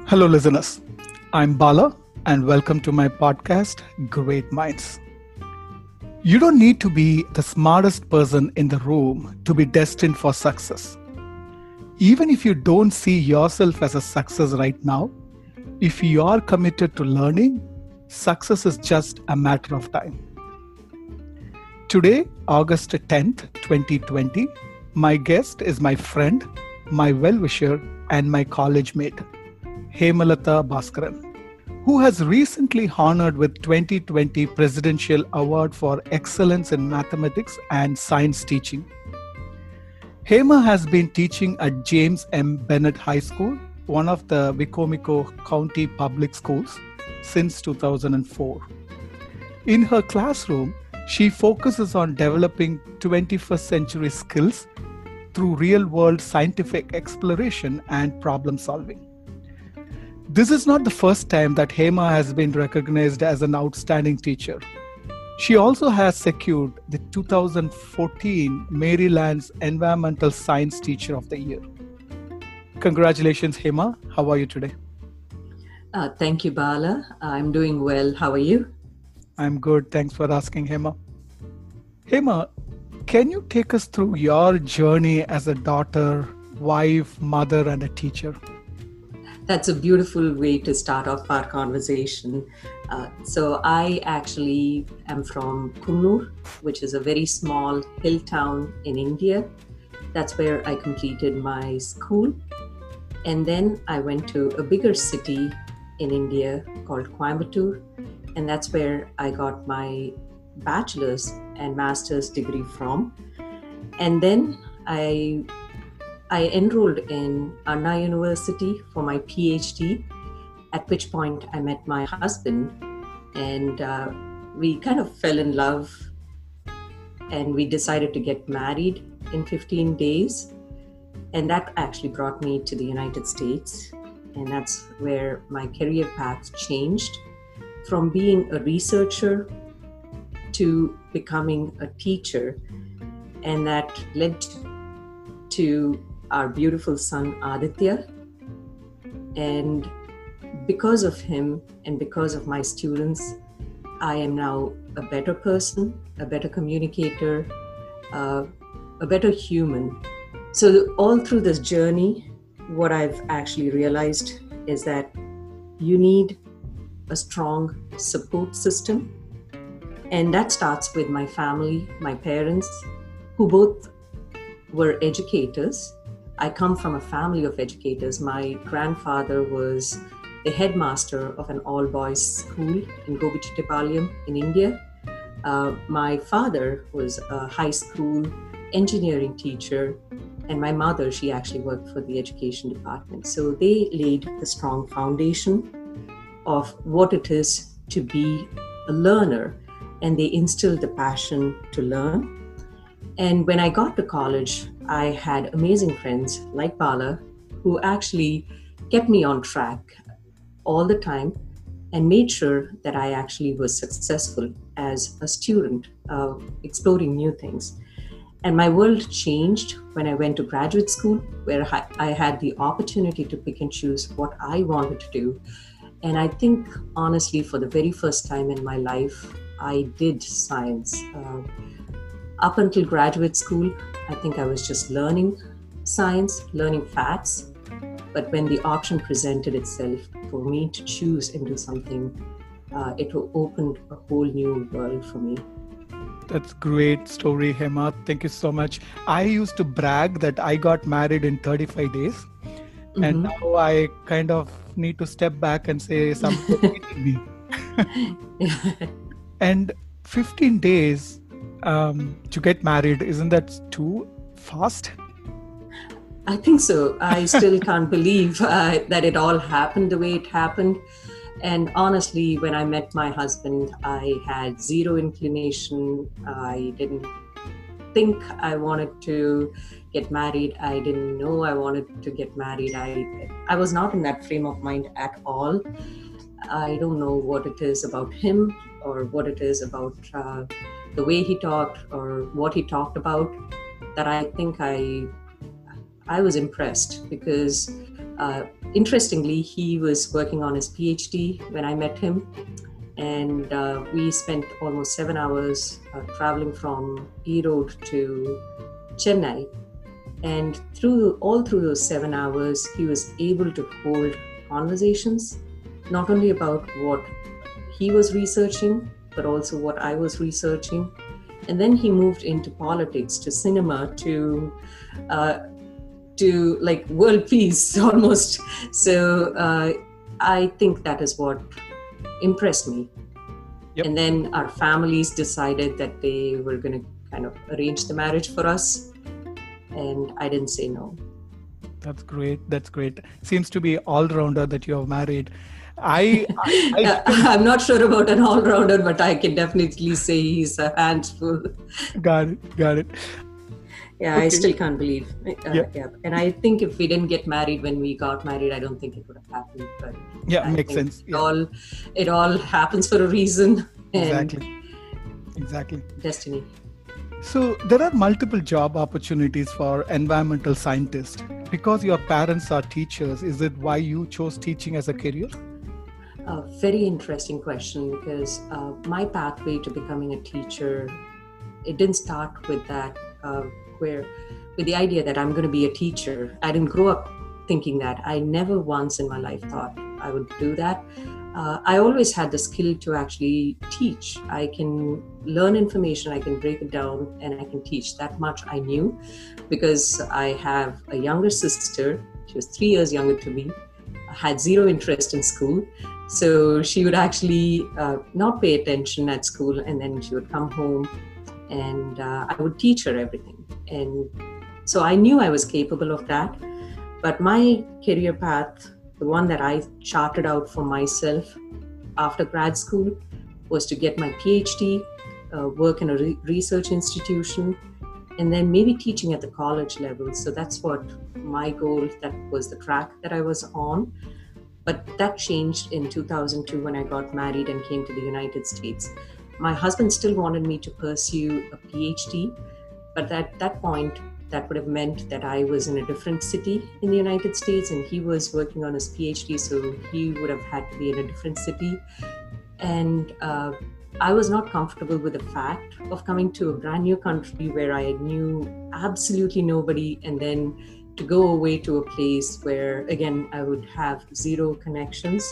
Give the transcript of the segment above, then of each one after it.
Hello, listeners. I'm Bala, and welcome to my podcast, Great Minds. You don't need to be the smartest person in the room to be destined for success. Even if you don't see yourself as a success right now, if you are committed to learning, success is just a matter of time. Today, August 10th, 2020, my guest is my friend, my well-wisher, and my college mate, Hemalata Bhaskaran, who has recently honored with 2020 Presidential Award for Excellence in Mathematics and Science Teaching. Hema has been teaching at James M. Bennett High School, one of the Wicomico County public schools, since 2004. In her classroom, she focuses on developing 21st century skills through real-world scientific exploration and problem solving. This is not the first time that Hema has been recognized as an outstanding teacher. She also has secured the 2014 Maryland's Environmental Science Teacher of the Year. Congratulations, Hema. How are you today? Thank you, Bala. I'm doing well. How are you? I'm good. Thanks for asking, Hema. Hema, can you take us through your journey as a daughter, wife, mother, and a teacher? That's a beautiful way to start off our conversation. So I actually am from Kunnur, which is a very small hill town in India. That's where I completed my school. And then I went to a bigger city in India called Coimbatore. And that's where I got my bachelor's and master's degree from. And then I enrolled in Anna University for my PhD, at which point I met my husband, and we kind of fell in love, and we decided to get married in 15 days. And that actually brought me to the United States. And that's where my career path changed from being a researcher to becoming a teacher. And that led to our beautiful son Aditya, and because of him and because of my students, I am now a better person, a better communicator, a better human. So all through this journey, what I've actually realized is that you need a strong support system, and that starts with my family, my parents, who both were educators. I come from a family of educators. My grandfather was the headmaster of an all-boys school in Gobichittipalayam in India. My father was a high school engineering teacher, and my mother, she actually worked for the education department. So they laid the strong foundation of what it is to be a learner, and they instilled the passion to learn. And when I got to college, I had amazing friends like Bala who actually kept me on track all the time and made sure that I actually was successful as a student, exploring new things. And my world changed when I went to graduate school, where I had the opportunity to pick and choose what I wanted to do. And I think, honestly, for the very first time in my life, I did science. Up until graduate school, I think I was just learning science, learning facts. But when the option presented itself for me to choose and do something, it opened a whole new world for me. That's great story, Hema. Thank you so much. I used to brag that I got married in 35 days. Mm-hmm. And now I kind of need to step back and say something beating me. And 15 days to get married, isn't that too fast? I think so. I still can't believe that it all happened the way it happened. And honestly, when I met my husband, I had zero inclination. I didn't think I wanted to get married. I didn't know I wanted to get married. I was not in that frame of mind at all. I don't know what it is about him or what it is about the way he talked or what he talked about that I think I was impressed, because Interestingly, he was working on his PhD when I met him. And we spent almost 7 hours traveling from Erode to Chennai. And all through those 7 hours, he was able to hold conversations, not only about what he was researching, but also what I was researching. And then he moved into politics, to cinema, to like world peace almost. So I think that is what impressed me. Yep. And then our families decided that they were going to kind of arrange the marriage for us. And I didn't say no. That's great. That's great. Seems to be all-rounder that you have married. I'm not sure about an all-rounder, but I can definitely say he's a handful. Got it. Yeah, okay. I still can't believe. Yeah. And I think if we didn't get married when we got married, I don't think it would have happened. But yeah, makes sense. It all happens for a reason. Exactly. Destiny. So there are multiple job opportunities for environmental scientists. Because your parents are teachers, is it why you chose teaching as a career? Very interesting question, because my pathway to becoming a teacher, it didn't start with that, with the idea that I'm going to be a teacher. I didn't grow up thinking that. I never once in my life thought I would do that. I always had the skill to actually teach. I can learn information, I can break it down, and I can teach. That much I knew, because I have a younger sister. She was 3 years younger to me, had zero interest in school. So she would actually not pay attention at school, and then she would come home and I would teach her everything. And so I knew I was capable of that. But my career path, the one that I charted out for myself after grad school, was to get my PhD, work in a research institution, and then maybe teaching at the college level. So that's what my goal, that was the track that I was on. But that changed in 2002 when I got married and came to the United States. My husband still wanted me to pursue a PhD, but at that point, that would have meant that I was in a different city in the United States, and he was working on his PhD, so he would have had to be in a different city. And I was not comfortable with the fact of coming to a brand new country where I knew absolutely nobody, and then to go away to a place where, again, I would have zero connections.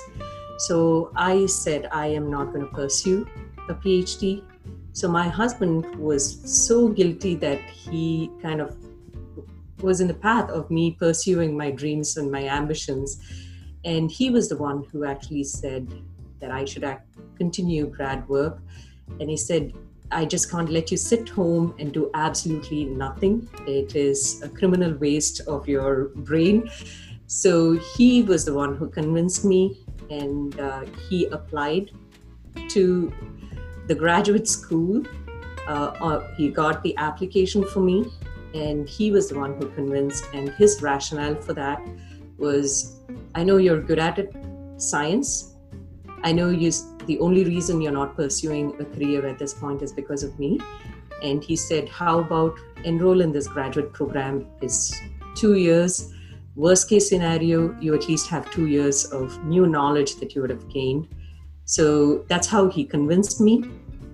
So I said, I am not going to pursue a PhD. So my husband was so guilty that he kind of was in the path of me pursuing my dreams and my ambitions. And he was the one who actually said that I should continue grad work. And he said, I just can't let you sit home and do absolutely nothing. It is a criminal waste of your brain. So he was the one who convinced me, and he applied to the graduate school. He got the application for me, and he was the one who convinced. And his rationale for that was, I know you're good at it, science. I know the only reason you're not pursuing a career at this point is because of me. And he said, how about enroll in this graduate program? It's 2 years. Worst case scenario, you at least have 2 years of new knowledge that you would have gained. So that's how he convinced me.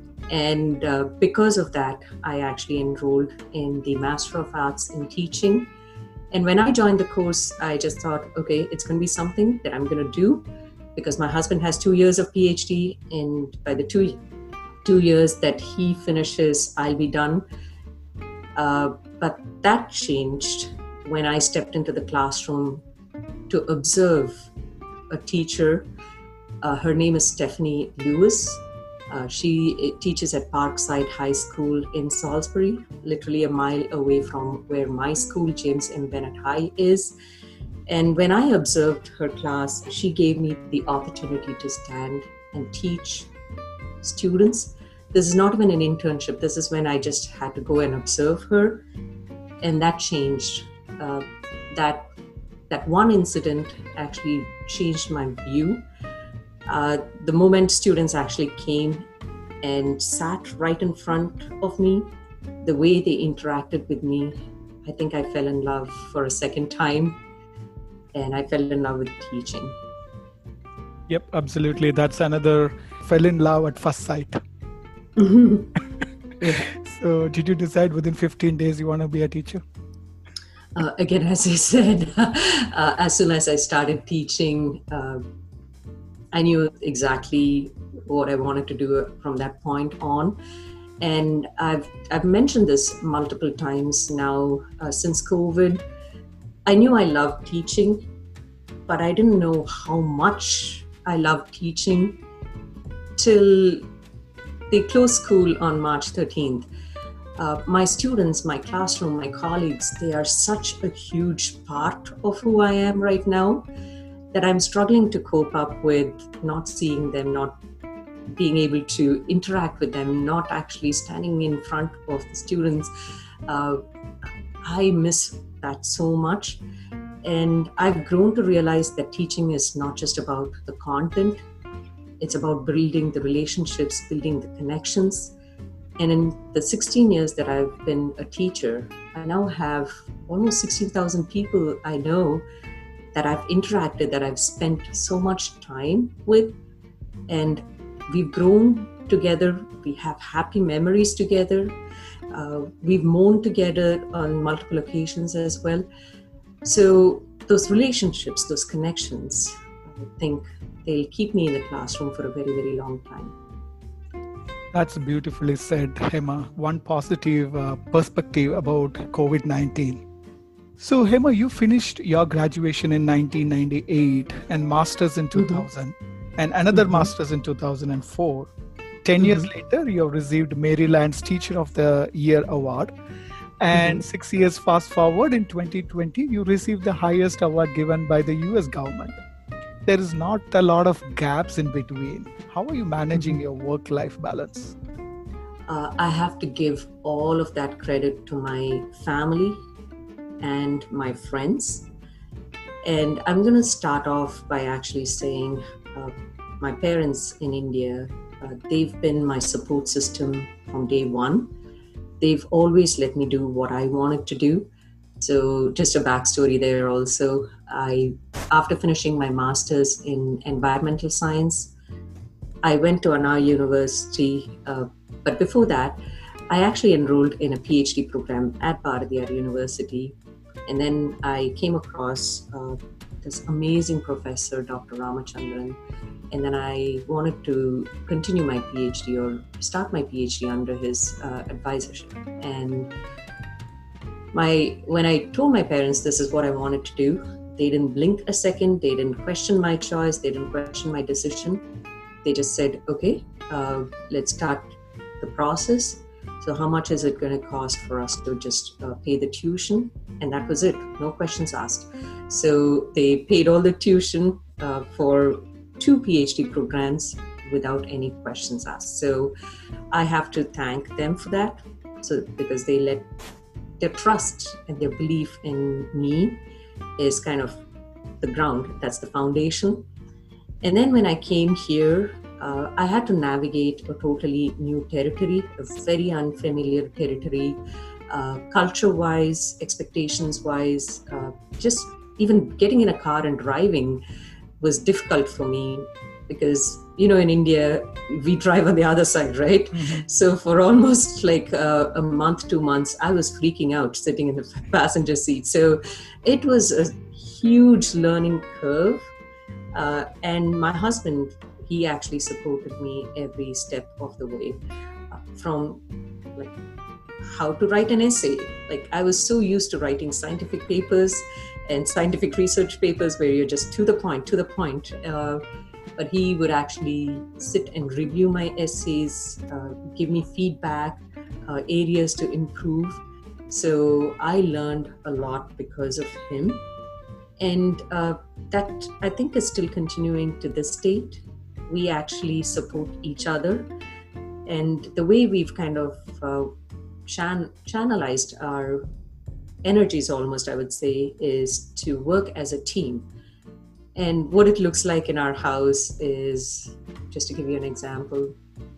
And because of that, I actually enrolled in the Master of Arts in Teaching. And when I joined the course, I just thought, okay, it's going to be something that I'm going to do, because my husband has 2 years of PhD, and by the two years that he finishes, I'll be done. But that changed when I stepped into the classroom to observe a teacher. Her name is Stephanie Lewis. She teaches at Parkside High School in Salisbury, literally a mile away from where my school, James M. Bennett High, is. And when I observed her class, she gave me the opportunity to stand and teach students. This is not even an internship. This is when I just had to go and observe her. And that changed. That one incident actually changed my view. The moment students actually came and sat right in front of me, the way they interacted with me, I think I fell in love for a second time. and I fell in love with teaching. Yep, absolutely. That's another fell in love at first sight. Yeah. So did you decide within 15 days you want to be a teacher? Again, as I said, as soon as I started teaching, I knew exactly what I wanted to do from that point on. And I've mentioned this multiple times now since COVID. I knew I loved teaching, but I didn't know how much I loved teaching till they closed school on March 13th. My students, my classroom, my colleagues, they are such a huge part of who I am right now that I'm struggling to cope up with not seeing them, not being able to interact with them, not actually standing in front of the students. I miss that so much. And I've grown to realize that teaching is not just about the content, it's about building the relationships, building the connections. And in the 16 years that I've been a teacher, I now have almost 16,000 people I know that I've interacted, that I've spent so much time with. And we've grown together. We have happy memories together. We've mourned together on multiple occasions as well. So those relationships, those connections, I think they'll keep me in the classroom for a very, very long time. That's beautifully said, Hema. One positive perspective about COVID-19. So, Hema, you finished your graduation in 1998 and master's in 2000 and another master's in 2004. 10 years later, you have received Maryland's Teacher of the Year award. And 6 years fast forward, in 2020, you received the highest award given by the US government. There is not a lot of gaps in between. How are you managing your work-life balance? I have to give all of that credit to my family and my friends. And I'm going to start off by actually saying my parents in India, they've been my support system from day one. They've always let me do what I wanted to do. So just a backstory there also. After finishing my master's in environmental science, I went to Anna University. But before that, I actually enrolled in a PhD program at Bharathiar University. And then I came across this amazing professor, Dr. Ramachandran. And then I wanted to continue my PhD or start my PhD under his advisorship. And when I told my parents this is what I wanted to do, they didn't blink a second. They didn't question my choice. They didn't question my decision. They just said, okay, let's start the process. So how much is it going to cost for us to just pay the tuition? And that was it. No questions asked. So they paid all the tuition for 2 PhD programs without any questions asked. So I have to thank them for that. So because they let their trust and their belief in me is kind of the ground. That's the foundation. And then when I came here, I had to navigate a totally new territory, a very unfamiliar territory, culture-wise, expectations-wise. Just even getting in a car and driving was difficult for me because, in India, we drive on the other side, right? Mm-hmm. So for almost like a month, 2 months, I was freaking out sitting in the passenger seat. So it was a huge learning curve. And my husband, he actually supported me every step of the way, from like how to write an essay. Like I was so used to writing scientific papers and scientific research papers where you're just to the point. But he would actually sit and review my essays, give me feedback, areas to improve. So I learned a lot because of him. And that I think is still continuing to this date. We actually support each other. And the way we've kind of channelized our energies almost, I would say, is to work as a team. And what it looks like in our house is, just to give you an example,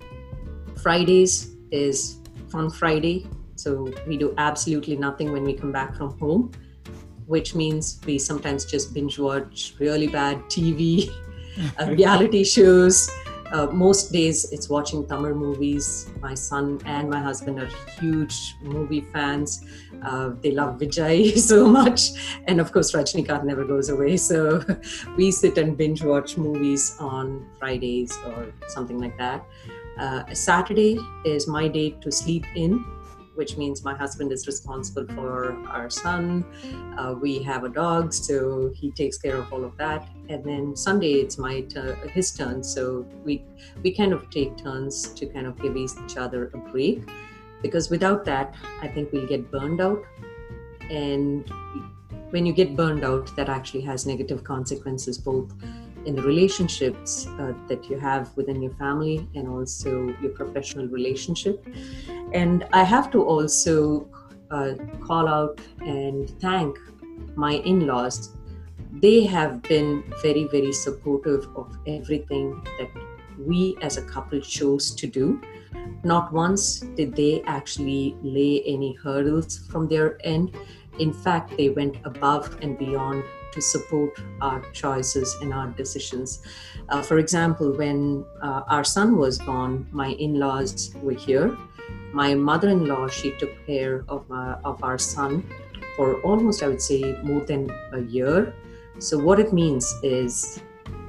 Fridays is Fun Friday. So we do absolutely nothing when we come back from home. which means we sometimes just binge watch really bad TV, reality shows. Most days it's watching Tamil movies. My son and my husband are huge movie fans. They love Vijay so much. And of course, Rajinikanth never goes away. So we sit and binge watch movies on Fridays or something like that. Saturday is my day to sleep in, which means my husband is responsible for our son. We have a dog, so he takes care of all of that. And then Sunday, it's his turn. So we kind of take turns to kind of give each other a break, because without that, I think we'll get burned out. And when you get burned out, that actually has negative consequences, both in the relationships that you have within your family and also your professional relationship. And I have to also call out and thank my in-laws. They have been very, very supportive of everything that we as a couple chose to do. Not once did they actually lay any hurdles from their end. In fact, they went above and beyond to support our choices and our decisions. For example, when our son was born, my in-laws were here. My mother-in-law, she took care of our son for almost, I would say, more than a year. So what it means is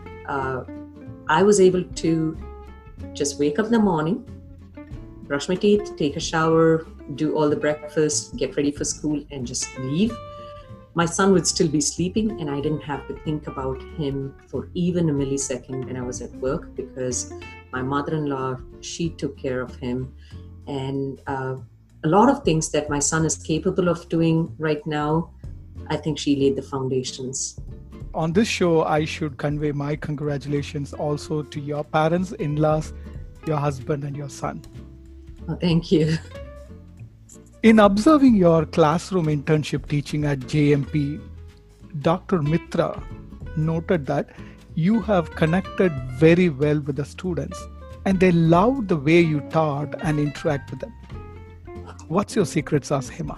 I was able to just wake up in the morning, brush my teeth, take a shower, do all the breakfast, get ready for school, and just leave. My son would still be sleeping, and I didn't have to think about him for even a millisecond when I was at work, because my mother-in-law, she took care of him. And a lot of things that my son is capable of doing right now, I think she laid the foundations. On this show, I should convey my congratulations also to your parents, in-laws, your husband, and your son. Oh, thank you. In observing your classroom internship teaching at JMP, Dr. Mitra noted that you have connected very well with the students and they love the way you taught and interact with them. What's your secret sauce, Hema?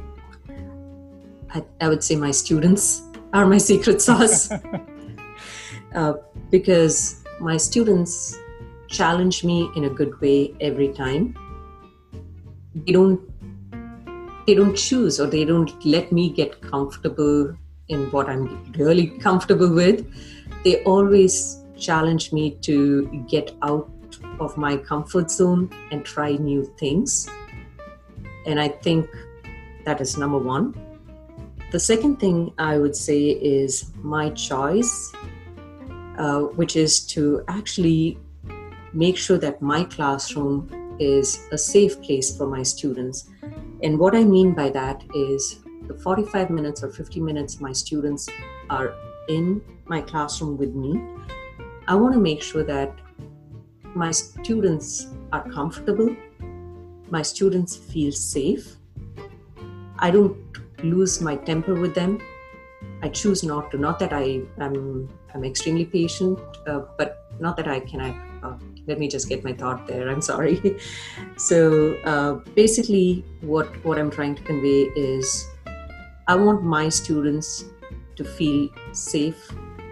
I would say my students are my secret sauce. Because my students challenge me in a good way every time. They don't choose, or they don't let me get comfortable in what I'm really comfortable with. They always challenge me to get out of my comfort zone and try new things. And I think that is number one. The second thing I would say is my choice, which is to actually make sure that my classroom is a safe place for my students. And what I mean by that is the 45 minutes or 50 minutes my students are in my classroom with me, I want to make sure that my students are comfortable, my students feel safe. I don't lose my temper with them. I choose not to. Not that I'm extremely patient, but not that I can. Let me just get my thought there. I'm sorry. So basically, what I'm trying to convey is, I want my students to feel safe.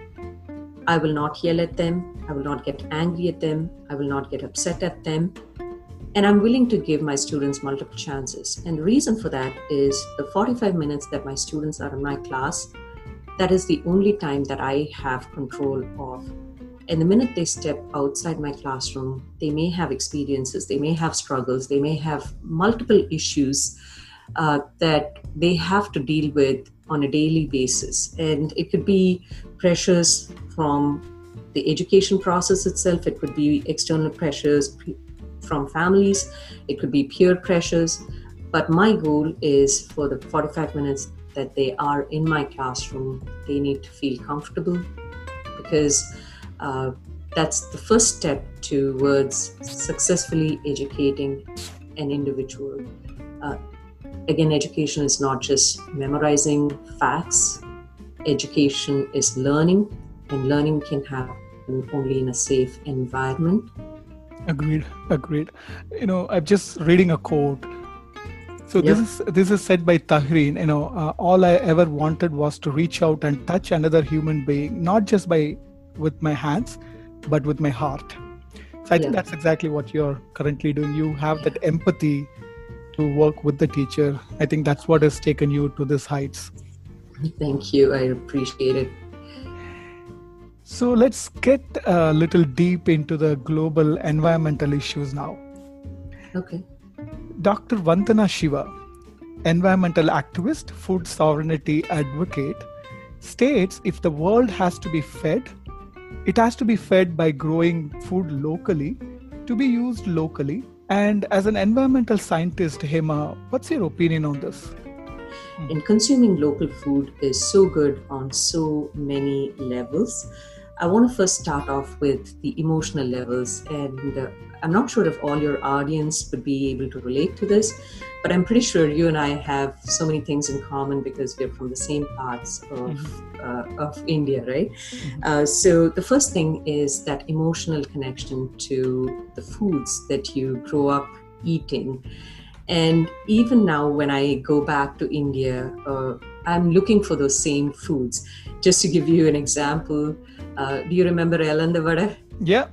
I will not yell at them. I will not get angry at them. I will not get upset at them. And I'm willing to give my students multiple chances. And the reason for that is the 45 minutes that my students are in my class, that is the only time that I have control of. And the minute they step outside my classroom, they may have experiences, they may have struggles, they may have multiple issues that they have to deal with on a daily basis. And it could be pressures from the education process itself, it could be external pressures from families, it could be peer pressures. But my goal is for the 45 minutes that they are in my classroom, they need to feel comfortable, because that's the first step towards successfully educating an individual. Again, education is not just memorizing facts. Education is learning, and learning can happen only in a safe environment. Agreed. I'm just reading a quote. So this is said by Tahreen. All I ever wanted was to reach out and touch another human being, not just with my hands, but with my heart. So I think that's exactly what you're currently doing. You have that empathy to work with the teacher. I think that's what has taken you to these heights. Thank you. I appreciate it. So let's get a little deep into the global environmental issues now. Okay. Dr. Vandana Shiva, environmental activist, food sovereignty advocate, states if the world has to be fed, it has to be fed by growing food locally, to be used locally. And as an environmental scientist, Hema, what's your opinion on this? And consuming local food is so good on so many levels. I want to first start off with the emotional levels, and I'm not sure if all your audience would be able to relate to this, but I'm pretty sure you and I have so many things in common because we're from the same parts of India, right? So the first thing is that emotional connection to the foods that you grow up eating. And even now, when I go back to India, I'm looking for those same foods. Just to give you an example, do you remember Elanda Vada? Yeah.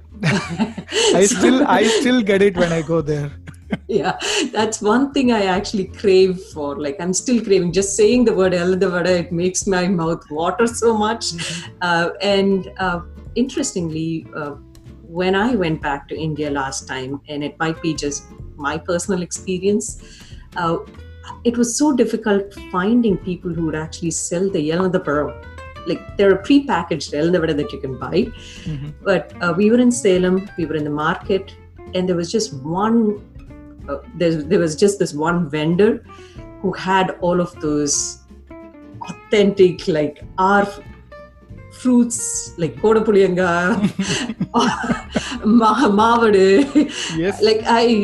I still get it when I go there. Yeah, that's one thing I actually crave for. Like, I'm still craving. Just saying the word Elanda Vada, it makes my mouth water so much. And interestingly, when I went back to India last time, and it might be just my personal experience, it was so difficult finding people who would actually sell the Elanda Vada. Like, there are pre-packaged Elanda Vada that you can buy. But we were in Salem, we were in the market, and there was just one, there was just this one vendor who had all of those authentic, like, our fruits, like Kodapuliyanga, Mavadu, yes. like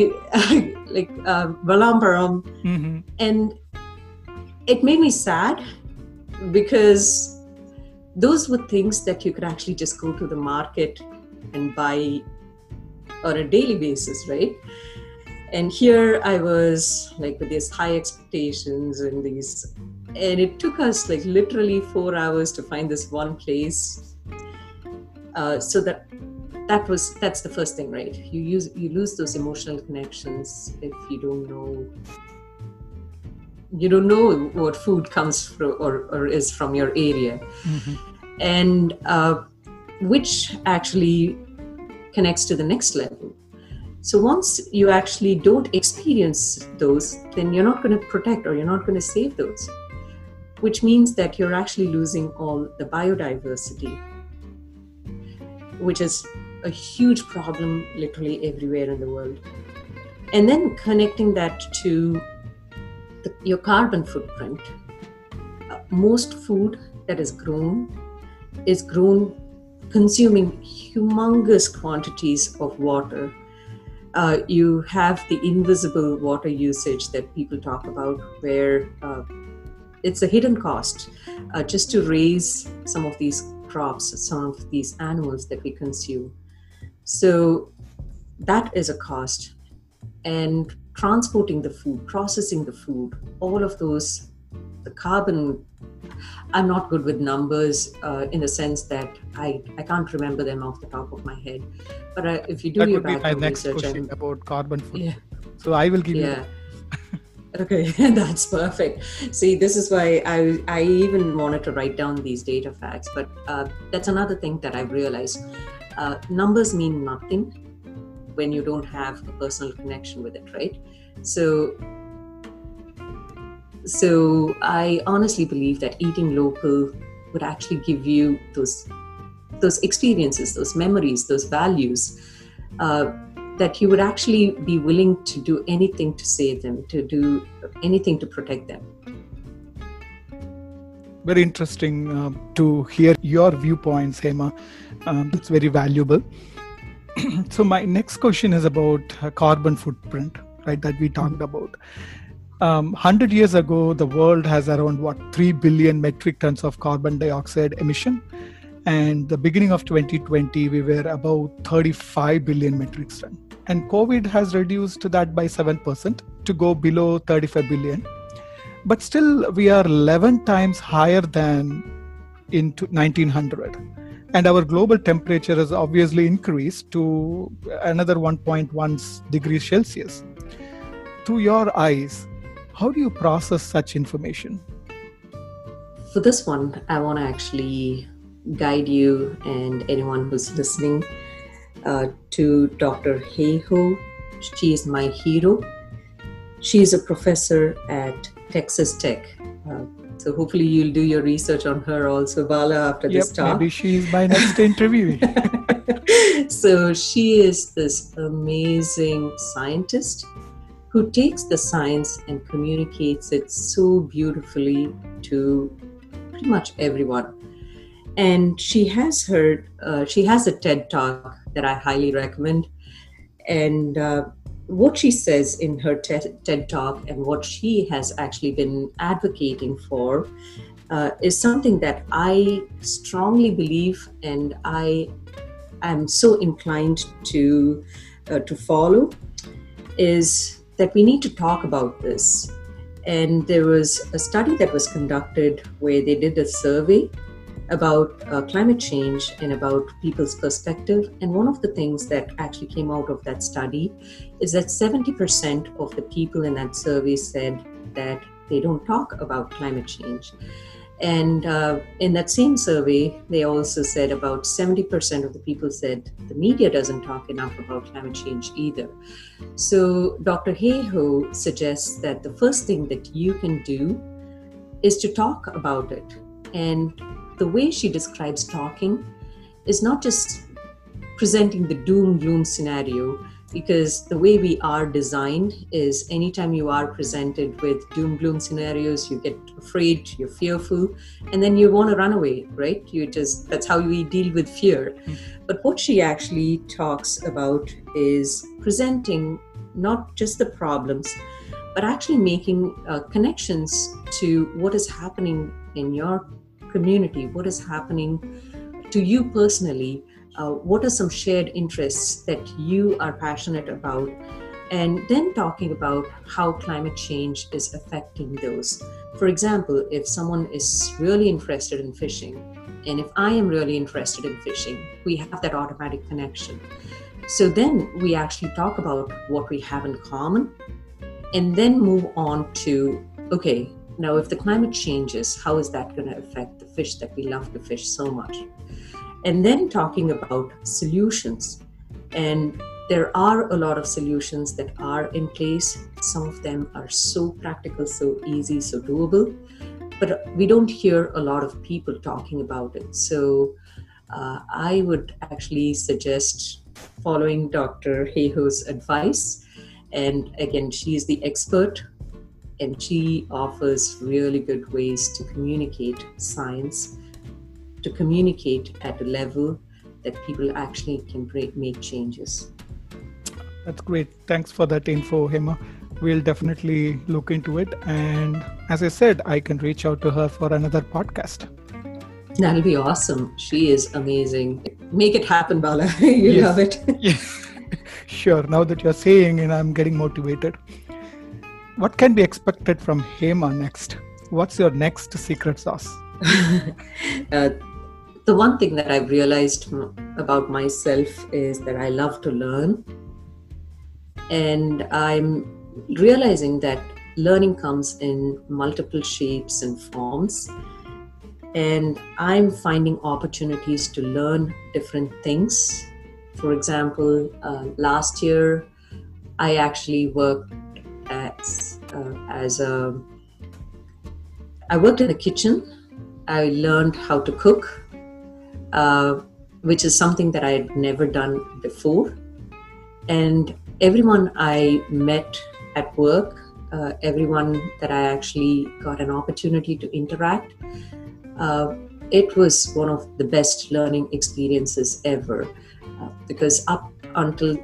Valamparam. And it made me sad because those were things that you could actually just go to the market and buy on a daily basis, right? And here I was like with these high expectations and it took us like literally 4 hours to find this one place. So that's the first thing, right? You lose those emotional connections if you don't know what food comes from or is from your area. And which actually connects to the next level. So once you actually don't experience those, then you're not going to protect or you're not going to save those, which means that you're actually losing all the biodiversity, which is a huge problem literally everywhere in the world. And then connecting that to your carbon footprint. Most food that is grown consuming humongous quantities of water. You have the invisible water usage that people talk about, where it's a hidden cost just to raise some of these crops, some of these animals that we consume. So that is a cost. And transporting the food, processing the food, all of those, the carbon, I'm not good with numbers in the sense that I can't remember them off the top of my head. But if you do your background research... That would be my next question about carbon footprint. Yeah. So I will give you... Okay, that's perfect. See, this is why I even wanted to write down these data facts. But that's another thing that I've realized. Numbers mean nothing when you don't have a personal connection with it, right? So I honestly believe that eating local would actually give you those experiences, those memories, those values, that you would actually be willing to do anything to save them, to do anything to protect them. Very interesting to hear your viewpoints, Hema. It's very valuable. So my next question is about carbon footprint, right, that we talked about. 100 years ago, the world has around 3 billion metric tons of carbon dioxide emission. And the beginning of 2020, we were about 35 billion metric tons. and COVID has reduced that by 7% to go below 35 billion. But still, we are 11 times higher than in 1900. And our global temperature has obviously increased to another 1.1 degrees Celsius. Through your eyes, how do you process such information? For this one, I want to actually guide you and anyone who's listening to Dr. He Ho. She is my hero. She is a professor at Texas Tech. So hopefully you'll do your research on her also, Bala, after this talk. Maybe she's my next interviewee. So she is this amazing scientist who takes the science and communicates it so beautifully to pretty much everyone. And she has a TED Talk that I highly recommend. And what she says in her TED Talk and what she has actually been advocating for is something that I strongly believe, and I am so inclined to follow, is that we need to talk about this. And there was a study that was conducted where they did a survey about climate change and about people's perspective. And one of the things that actually came out of that study is that 70% of the people in that survey said that they don't talk about climate change. And in that same survey, they also said about 70% of the people said the media doesn't talk enough about climate change either. So Dr. He Ho suggests that the first thing that you can do is to talk about it. And the way she describes talking is not just presenting the doom-gloom scenario, because the way we are designed is anytime you are presented with doom-gloom scenarios, you get afraid, you're fearful, and then you want to run away, right? That's how we deal with fear. But what she actually talks about is presenting not just the problems, but actually making connections to what is happening in your community, what is happening to you personally, what are some shared interests that you are passionate about, and then talking about how climate change is affecting those. For example, if someone is really interested in fishing, and if I am really interested in fishing, we have that automatic connection. So then we actually talk about what we have in common, and then move on to, okay, now if the climate changes, how is that going to affect the fish that we love to fish so much? And then talking about solutions. And there are a lot of solutions that are in place. Some of them are so practical, so easy, so doable, but we don't hear a lot of people talking about it. So I would actually suggest following Dr. He Ho's advice. And again, she is the expert, and she offers really good ways to communicate science, to communicate at a level that people actually can make changes. That's great. Thanks for that info, Hema. We'll definitely look into it. And as I said, I can reach out to her for another podcast. That'll be awesome. She is amazing. Make it happen, Bala. You love it. Yes. Sure. Now that you're saying, and I'm getting motivated. What can be expected from Hema next? What's your next secret sauce? The one thing that I've realized about myself is that I love to learn. And I'm realizing that learning comes in multiple shapes and forms. And I'm finding opportunities to learn different things. For example, last year, I actually worked I worked in a kitchen. I learned how to cook, which is something that I had never done before. And everyone I met at work, everyone that I actually got an opportunity to interact, it was one of the best learning experiences ever. Because up until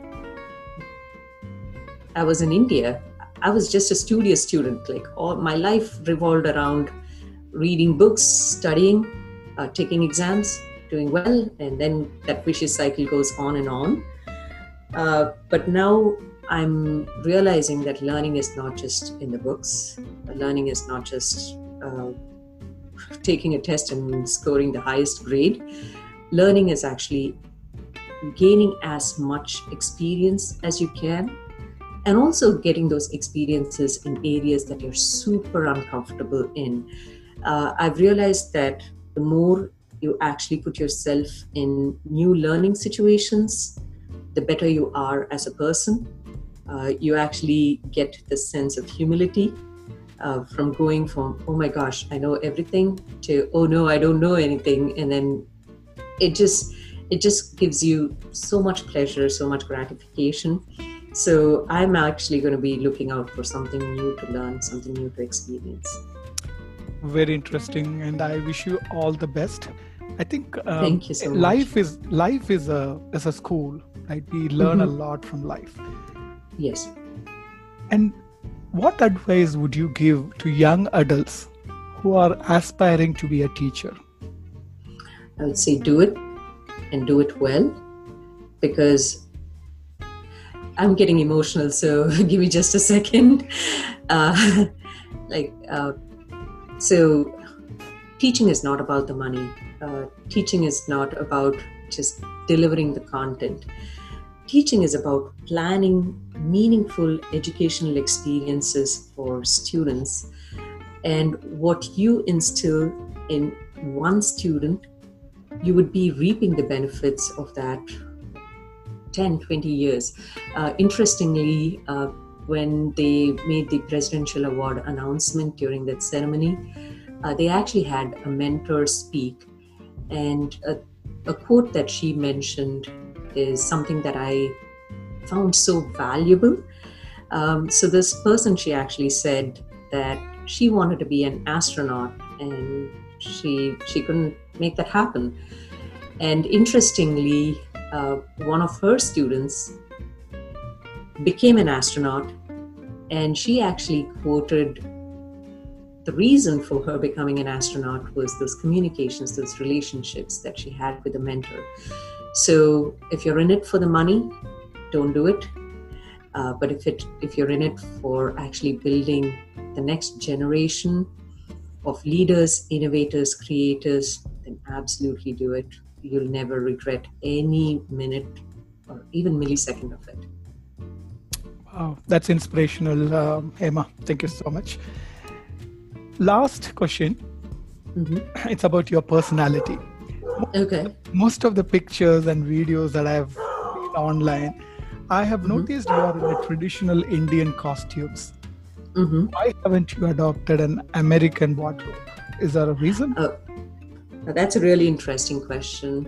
I was in India, I was just a studious student. Like all my life revolved around reading books, studying, taking exams, doing well, and then that vicious cycle goes on and on. But now I'm realizing that learning is not just in the books. Learning is not just taking a test and scoring the highest grade. Learning is actually gaining as much experience as you can, and also getting those experiences in areas that you're super uncomfortable in. I've realized that the more you actually put yourself in new learning situations, the better you are as a person. You actually get this sense of humility from going from, oh my gosh, I know everything, to, oh no, I don't know anything. And then it just gives you so much pleasure, so much gratification. So I'm actually going to be looking out for something new to learn, something new to experience. Very interesting, and I wish you all the best. I think Thank you so life much. is a school, right? We learn a lot from life. Yes. And what advice would you give to young adults who are aspiring to be a teacher? I would say do it, and do it well, because I'm getting emotional, so give me just a second. So teaching is not about the money. Teaching is not about just delivering the content. Teaching is about planning meaningful educational experiences for students. And what you instill in one student, you would be reaping the benefits of that 10, 20 years. Interestingly, when they made the presidential award announcement during that ceremony, they actually had a mentor speak. And a quote that she mentioned is something that I found so valuable. So this person, she actually said that she wanted to be an astronaut, and she couldn't make that happen. And interestingly, one of her students became an astronaut, and she actually quoted the reason for her becoming an astronaut was those communications, those relationships that she had with the mentor. So if you're in it for the money, don't do it. But if you're in it for actually building the next generation of leaders, innovators, creators, then absolutely do it. You'll never regret any minute or even millisecond of it. Wow, that's inspirational, Emma. Thank you so much. Last question. It's about your personality. Okay. Most of the pictures and videos that I've seen online, I have noticed you are in the traditional Indian costumes. Why haven't you adopted an American wardrobe? Is there a reason? That's a really interesting question.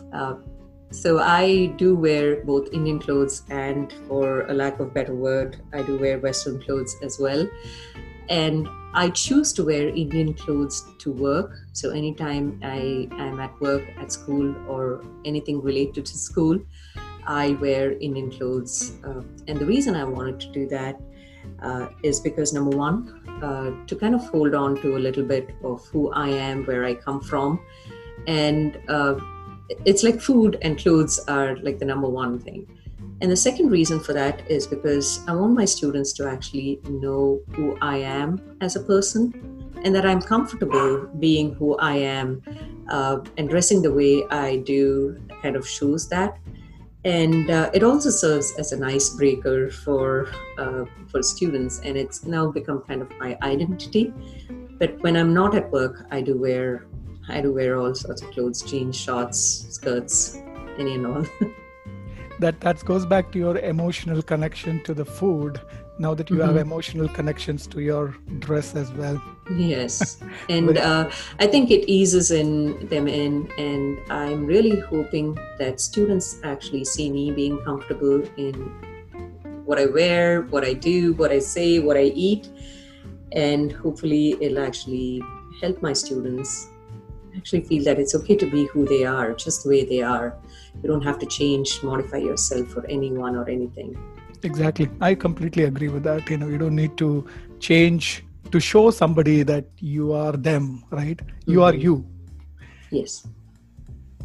So I do wear both Indian clothes and, for a lack of better word, I do wear Western clothes as well. And I choose to wear Indian clothes to work. So anytime I am at work, at school, or anything related to school, I wear Indian clothes. And the reason I wanted to do that is because, number one, to kind of hold on to a little bit of who I am, where I come from. And it's like food and clothes are like the number one thing. And the second reason for that is because I want my students to actually know who I am as a person, and that I'm comfortable being who I am, and dressing the way I do kind of shows that. And it also serves as an icebreaker for students, and it's now become kind of my identity. But when I'm not at work, I do wear all sorts of clothes: jeans, shorts, skirts, any and all. That goes back to your emotional connection to the food, now that you have emotional connections to your dress as well. Yes. And I think it eases them in, and I'm really hoping that students actually see me being comfortable in what I wear, what I do, what I say, what I eat. And hopefully it'll actually help my students actually feel that it's okay to be who they are, just the way they are. You don't have to change, modify yourself for anyone or anything. Exactly. I completely agree with that. You don't need to change to show somebody that you are them, right? You are you. Yes.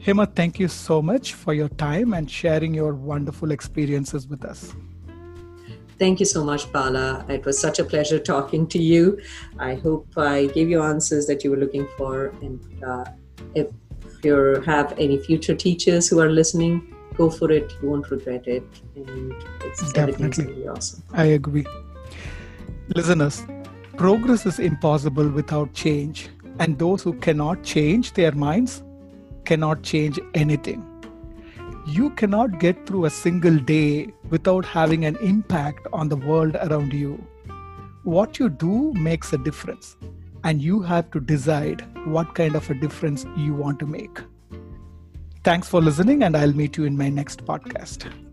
Hema, thank you so much for your time and sharing your wonderful experiences with us. Thank you so much, Bala. It was such a pleasure talking to you. I hope I gave you answers that you were looking for. And if you have any future teachers who are listening, go for it. You won't regret it. And everything's going to be awesome. I agree. Listeners, progress is impossible without change. And those who cannot change their minds cannot change anything. You cannot get through a single day without having an impact on the world around you. What you do makes a difference, and you have to decide what kind of a difference you want to make. Thanks for listening, and I'll meet you in my next podcast.